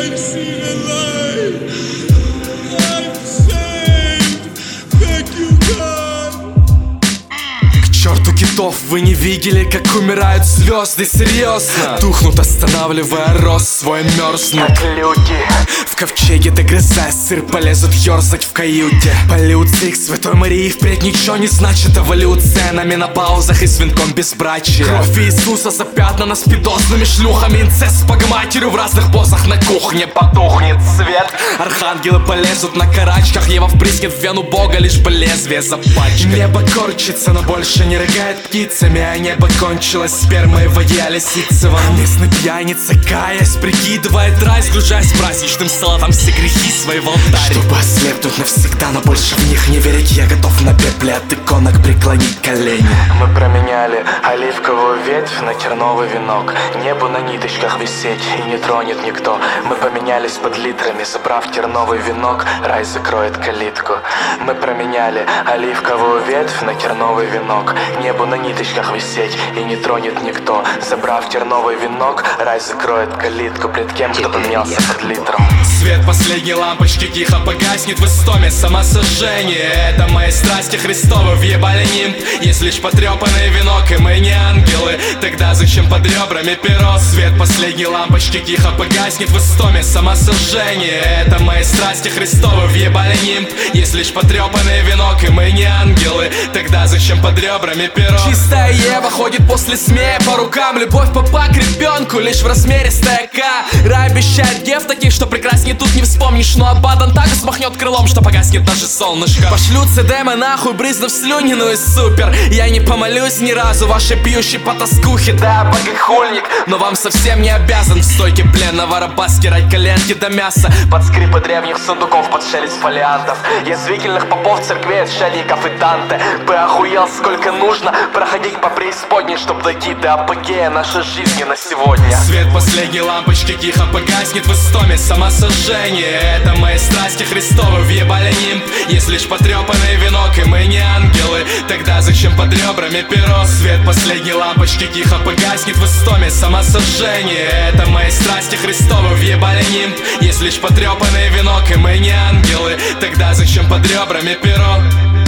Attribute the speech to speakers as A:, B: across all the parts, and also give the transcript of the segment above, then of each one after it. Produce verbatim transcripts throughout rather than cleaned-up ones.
A: Вы не видели, как умирают звезды, серьезно. Тухнут, останавливая рост свой, мерзнут как люди. В ковчеге, догрызая сыр, полезут ерзать в каюте. Полюции к Святой Марии впредь ничего не значит. Эволюция на менопаузах и с венком безбрачия. Кровь Иисуса запятнана спидозными шлюхами. Инцест с богоматерью в разных позах на кухне. Потухнет свет, архангелы полезут на карачках. Ева впрыснет в вену Бога, лишь бы лезвие запачкать. Небо корчится, но больше не рыгает птицами, а небо кончилось спермой в воде лисицевом. Местный пьяница, каясь, прикидывает рай, сгружаясь праздничным салатом все грехи свои в алтарь. Чтобы ослепнуть навсегда, но больше в них не верить, я готов на пепле от иконок преклонить колени. Мы променяли оливковую ветвь на терновый венок. Небу на ниточках висеть и не тронет никто. Мы поменялись под литрами, забрав терновый венок, рай закроет калитку. Мы променяли оливковую ветвь на терновый венок. Небу на ниточках висеть и не тронет никто. Забрав терновый венок, рай закроет калитку пред кем, кто поменялся под литром. Свет последней лампочки тихо погаснет в истоме самосожжения. Это мои страсти Христовы въебали нимб. Есть лишь потрепанный венок, и мы не ангелы. Тогда зачем под ребрами перо? Свет последней лампочки тихо погаснет в истоме самосожжения. Это мои страсти Христовы въебали нимб. Есть лишь потрепанный венок, и мы не ангелы. Тогда зачем под ребрами перо? Чистая Ева ходит после смея по рукам. Любовь папа к ребенку лишь в размере стояка. Рай обещает геф таких, что прекраснее тут не вспомнишь. Но Абадан так взмахнет крылом, что погаснет даже солнышко. Пошлют ЦДМы нахуй, брызнув слюни, ну и супер. Я не помолюсь ни разу вашей пьющей потаскухи. Да, богохульник, но вам совсем не обязан в стойке пленного раба стирать коленки до мяса под скрипы древних сундуков, под шелест фолиантов язвительных попов, церквей, отшельников и танте. Бы охуел, сколько нужно проходить по преисподней, чтоб дойти до апогея нашей жизни на сегодня. Свет последней лампочки тихо погаснет в истоме самосожжения. Это мои страсти Христовы въебали нимб. Есть лишь потрепанный венок, и мы не ангелы. Тогда зачем под ребрами перо? Свет последней лампочки тихо погаснет в истоме самосожжения. Это мои страсти Христовы въебали нимб. Есть лишь потрепанный венок, и мы не ангелы. Тогда зачем под ребрами перо?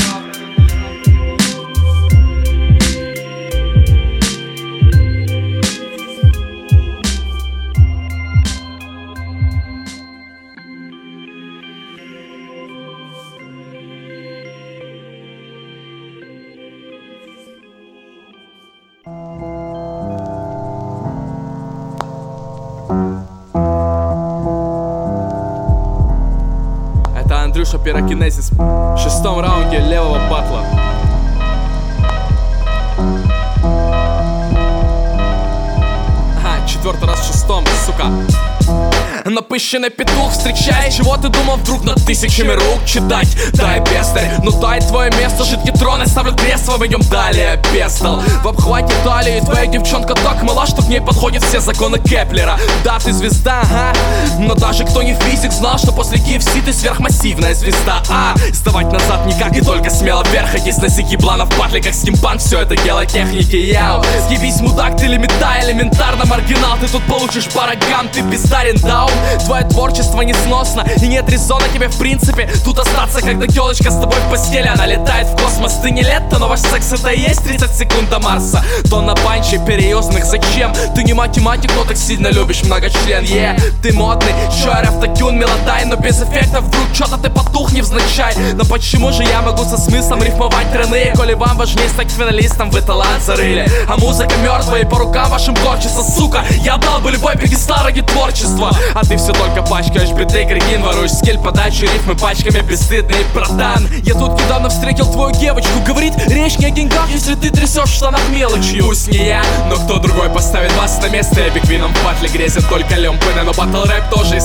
A: Андрюша Пирокинезис в шестом раунде левого батла. Ага, четвертый раз в шестом, сука. Напыщенный петух, встречай. Чего ты думал вдруг над тысячами рук читать? Дай пестарь, ну дай твое место. Жидкий трон, я ставлю кресло, мы идем далее. Пестол, в обхвате талии. Твоя девчонка так мала, что к ней подходят все законы Кеплера. Да, ты звезда, ага. Но даже кто не физик знал, что после Ки Эф Си ты сверхмассивная звезда. А, сдавать назад никак, и только смело вверх. И здесь носи плана в батле, как стимпанк. Все это дело техники, яу. Съебись, мудак, ты лимита, элементарно маргинал. Ты тут получишь парагам, ты пиздарен, даун. Твое творчество несносно, и нет резона тебе в принципе тут остаться, когда телочка с тобой в постели. Она летает в космос, ты не лето, но ваш секс это и есть тридцать секунд до Марса. Тонна панчей переюзных, зачем? Ты не математик, но так сильно любишь многочлен, е yeah. Ты модный, чуэр, автотюн, мелодай, но без эффектов вдруг что-то ты потух невзначай. Но почему же я могу со смыслом рифмовать тройные, коли вам важнее стать финалистом, вы талант зарыли. А музыка мертвая, и по рукам вашим корчится, сука. Я дал бы любой пьедестал ради творчества, а ты все только пачкаешь биты, кретин, воруешь скель, подачу рифмы пачками, бесстыдный братан. Я тут недавно встретил твою девочку, говорит, речь не о деньгах, если ты трясешь в штанах мелочью. Пусть не я, но кто другой поставит вас на место. Эпик вином в батле грезят только люмпины, но батл рэп тоже искусство.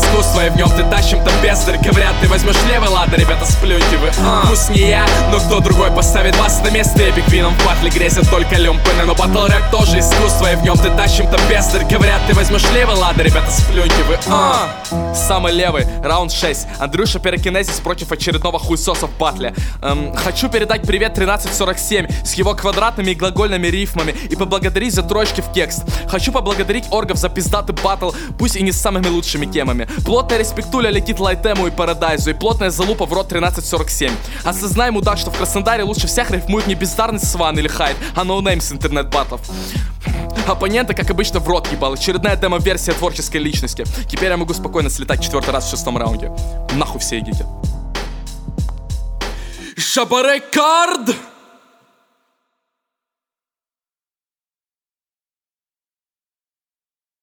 A: чувствуя в нем ты тащим-то бездарь. Говорят, ты возьмешь левый, ладно, ребята, сплюньте вы. а. Пусть не я, но кто другой поставит вас на место. Эпик вином в батле грезят только люмпены. Но батл рэп тоже искусство, и в нем ты тащим-то бездарь. Говорят, ты возьмешь левый, ладно, ребята, сплюньте вы. а. Самый левый, раунд шесть. Андрюша Пирокинезис против очередного хуесоса в батле. эм, Хочу передать привет тринадцать сорок семь с его квадратными и глагольными рифмами и поблагодарить за троечки в текст. Хочу поблагодарить оргов за пиздатый батл, пусть и не с самыми лучшими темами. Плотная респектуля летит Лайтему и Парадайзу, и плотная залупа в рот тринадцать сорок семь. Осознай, мудак, что в Краснодаре лучше всех рифмует не бездарный Сван или Хайд, а ноунейм с интернет-батлов. Оппонента, как обычно, в рот ебал. Очередная демо-версия творческой личности. Теперь я могу спокойно слетать четвертый раз в шестом раунде. Нахуй все идите. Жабарекард!